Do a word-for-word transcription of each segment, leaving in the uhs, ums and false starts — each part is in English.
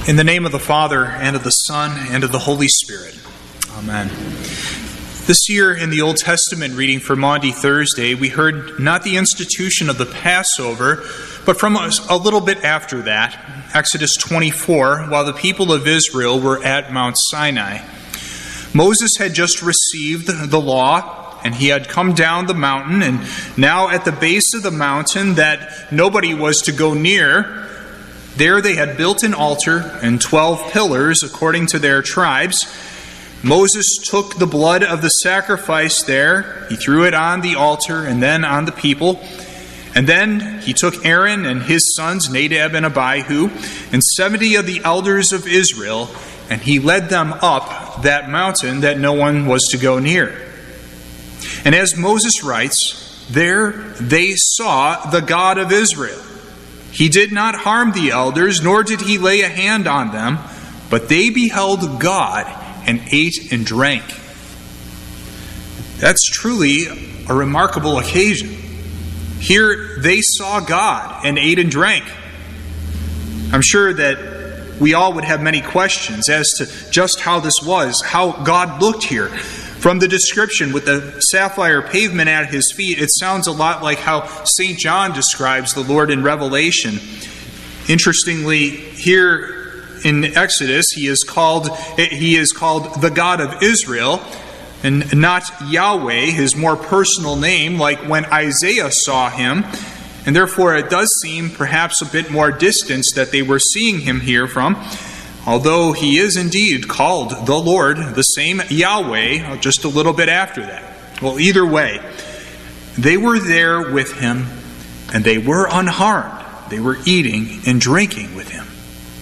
In the name of the Father, and of the Son, and of the Holy Spirit. Amen. This year in the Old Testament reading for Maundy Thursday, we heard not the institution of the Passover, but from a little bit after that, Exodus twenty-four, while the people of Israel were at Mount Sinai. Moses had just received the law, and he had come down the mountain, and now at the base of the mountain that nobody was to go near, there they had built an altar and twelve pillars according to their tribes. Moses took the blood of the sacrifice there, he threw it on the altar and then on the people. And then he took Aaron and his sons, Nadab and Abihu, and seventy of the elders of Israel, and he led them up that mountain that no one was to go near. And as Moses writes, there they saw the God of Israel. He did not harm the elders, nor did he lay a hand on them, but they beheld God and ate and drank. That's truly a remarkable occasion. Here they saw God and ate and drank. I'm sure that we all would have many questions as to just how this was, how God looked here. From the description with the sapphire pavement at his feet, it sounds a lot like how Saint John describes the Lord in Revelation. Interestingly, here in Exodus, he is called he is called the God of Israel, and not Yahweh, his more personal name, like when Isaiah saw him. And therefore, it does seem perhaps a bit more distant that they were seeing him here from. Although he is indeed called the Lord, the same Yahweh, just a little bit after that. Well, either way, they were there with him, and they were unharmed. They were eating and drinking with him.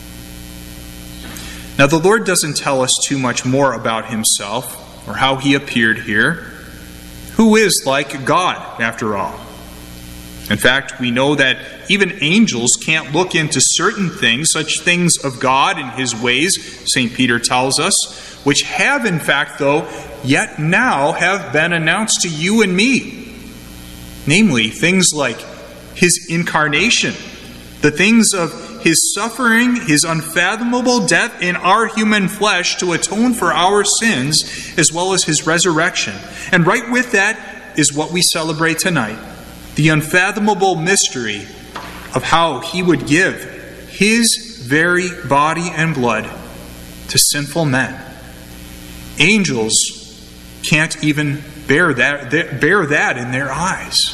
Now, the Lord doesn't tell us too much more about himself or how he appeared here. Who is like God, after all? In fact, we know that even angels can't look into certain things, such things of God and his ways, Saint Peter tells us, which have in fact, though, yet now have been announced to you and me. Namely, things like his incarnation, the things of his suffering, his unfathomable death in our human flesh to atone for our sins, as well as his resurrection. And right with that is what we celebrate tonight. The unfathomable mystery of how he would give his very body and blood to sinful men. Angels can't even bear that, bear that in their eyes.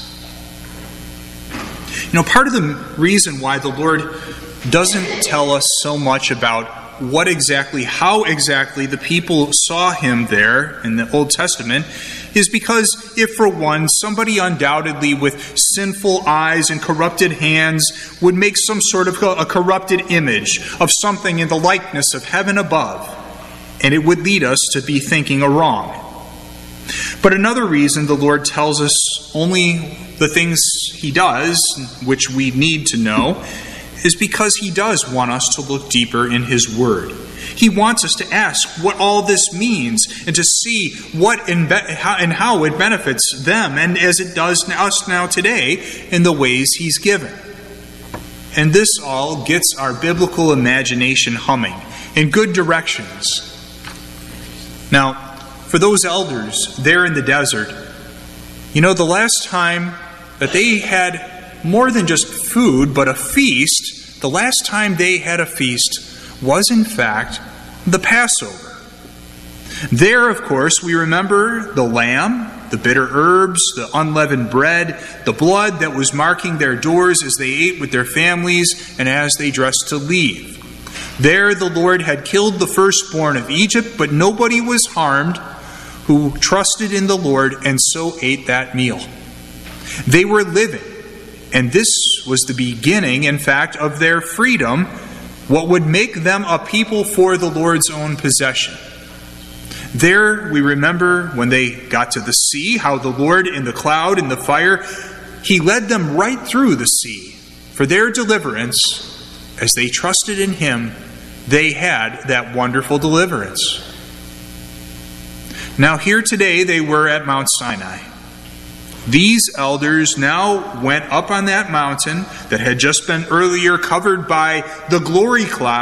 You know, part of the reason why the Lord doesn't tell us so much about what exactly, how exactly the people saw him there in the Old Testament is because if, for one, somebody undoubtedly with sinful eyes and corrupted hands would make some sort of a corrupted image of something in the likeness of heaven above, and it would lead us to be thinking a wrong. But another reason the Lord tells us only the things he does, which we need to know, is because he does want us to look deeper in his word. He wants us to ask what all this means and to see what and how it benefits them, and as it does us now today in the ways he's given. And this all gets our biblical imagination humming in good directions. Now, for those elders there in the desert, you know, the last time that they had more than just food, but a feast, the last time they had a feast was in fact the Passover. There, of course, we remember the lamb, the bitter herbs, the unleavened bread, the blood that was marking their doors as they ate with their families and as they dressed to leave. There the Lord had killed the firstborn of Egypt, but nobody was harmed who trusted in the Lord and so ate that meal. They were living, and this was the beginning, in fact, of their freedom, what would make them a people for the Lord's own possession. There we remember when they got to the sea, how the Lord in the cloud and the fire, he led them right through the sea. For their deliverance, as they trusted in him, they had that wonderful deliverance. Now here today they were at Mount Sinai. These elders now went up on that mountain that had just been earlier covered by the glory cloud,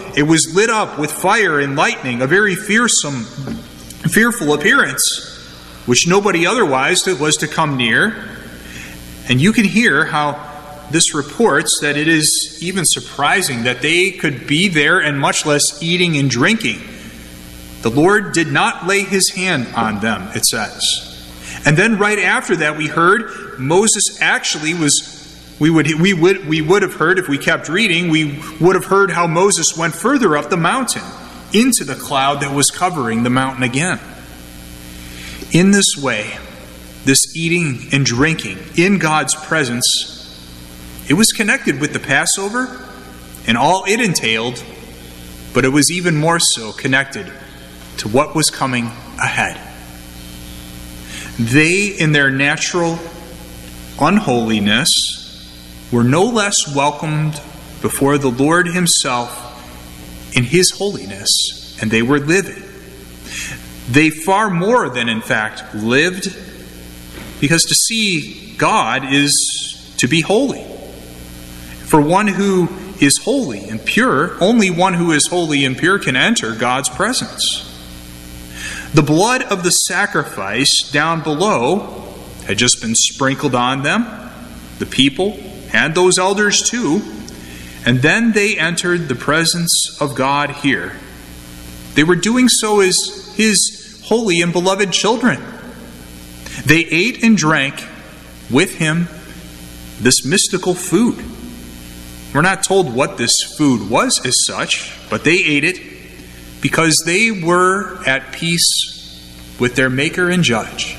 it was lit up with fire and lightning, a very fearsome, fearful appearance, which nobody otherwise was to come near. And you can hear how this reports that it is even surprising that they could be there and much less eating and drinking. The Lord did not lay his hand on them, it says. And then right after that we heard Moses actually was, we would, we would, we would have heard if we kept reading, we would have heard how Moses went further up the mountain into the cloud that was covering the mountain again. In this way, this eating and drinking in God's presence, it was connected with the Passover and all it entailed, but it was even more so connected to what was coming ahead. They, in their natural unholiness, were no less welcomed before the Lord himself in his holiness, and they were living. They far more than, in fact, lived, because to see God is to be holy. For one who is holy and pure, only one who is holy and pure can enter God's presence. The blood of the sacrifice down below had just been sprinkled on them, the people, and those elders too, and then they entered the presence of God here. They were doing so as his holy and beloved children. They ate and drank with him this mystical food. We're not told what this food was as such, but they ate it because they were at peace with their Maker and Judge.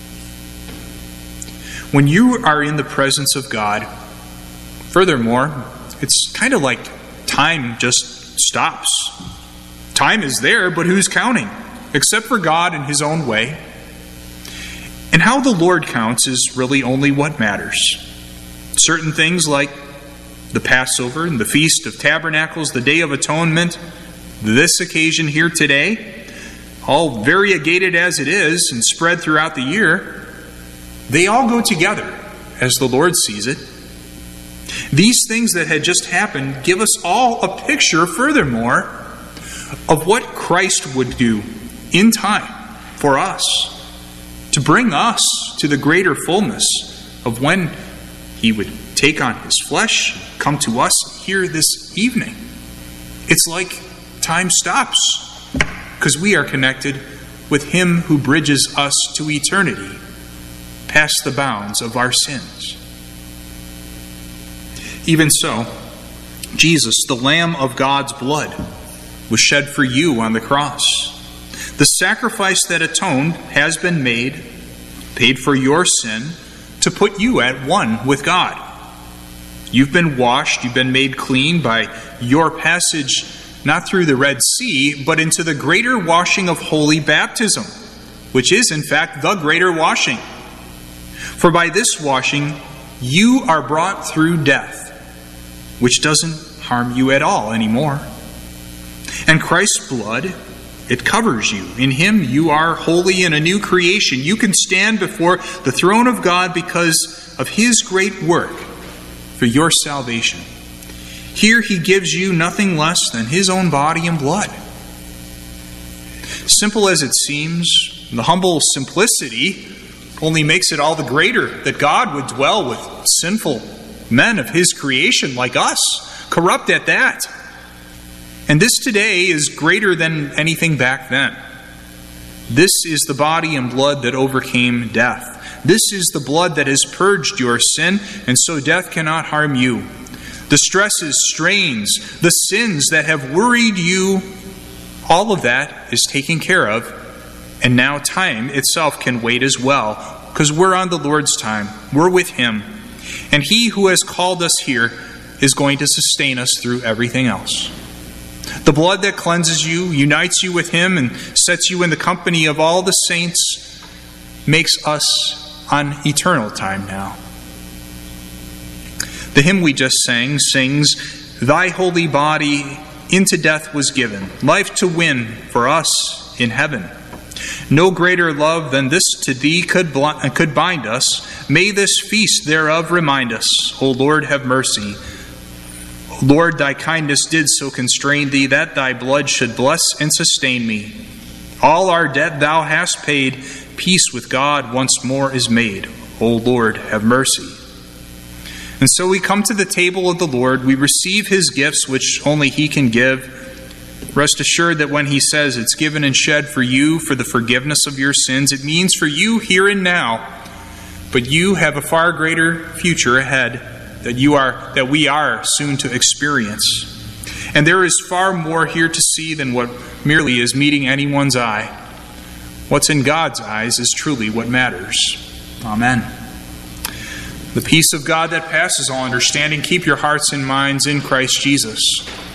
When you are in the presence of God, furthermore, it's kind of like time just stops. Time is there, but who's counting? Except for God in his own way. And how the Lord counts is really only what matters. Certain things like the Passover and the Feast of Tabernacles, the Day of Atonement, this occasion here today, all variegated as it is and spread throughout the year, they all go together as the Lord sees it. These things that had just happened give us all a picture, furthermore, of what Christ would do in time for us, to bring us to the greater fullness of when he would take on his flesh, come to us here this evening. It's like time stops because we are connected with him who bridges us to eternity, past the bounds of our sins. Even so, Jesus, the Lamb of God's blood, was shed for you on the cross. The sacrifice that atoned has been made, paid for your sin, to put you at one with God. You've been washed, you've been made clean by your passage, not through the Red Sea, but into the greater washing of holy baptism, which is in fact the greater washing. For by this washing, you are brought through death, which doesn't harm you at all anymore. And Christ's blood, it covers you. In him you are holy and a new creation. You can stand before the throne of God because of his great work for your salvation. Here he gives you nothing less than his own body and blood. Simple as it seems, the humble simplicity only makes it all the greater that God would dwell with sinful men of his creation like us, corrupt at that. And this today is greater than anything back then. This is the body and blood that overcame death. This is the blood that has purged your sin, and so death cannot harm you. The stresses, strains, the sins that have worried you, all of that is taken care of. And now time itself can wait as well, because we're on the Lord's time. We're with him. And he who has called us here is going to sustain us through everything else. The blood that cleanses you, unites you with him, and sets you in the company of all the saints, makes us on eternal time now. The hymn we just sang sings, "Thy holy body into death was given, life to win for us in heaven. No greater love than this to thee could, bl- could bind us. May this feast thereof remind us. O Lord, have mercy. Lord, thy kindness did so constrain thee, that thy blood should bless and sustain me. All our debt thou hast paid, peace with God once more is made. O Lord, have mercy. And so we come to the table of the Lord, we receive his gifts, which only he can give. Rest assured that when he says it's given and shed for you for the forgiveness of your sins, it means for you here and now. But you have a far greater future ahead that you are that we are soon to experience. And there is far more here to see than what merely is meeting anyone's eye. What's in God's eyes is truly what matters. Amen. The peace of God that passes all understanding, keep your hearts and minds in Christ Jesus.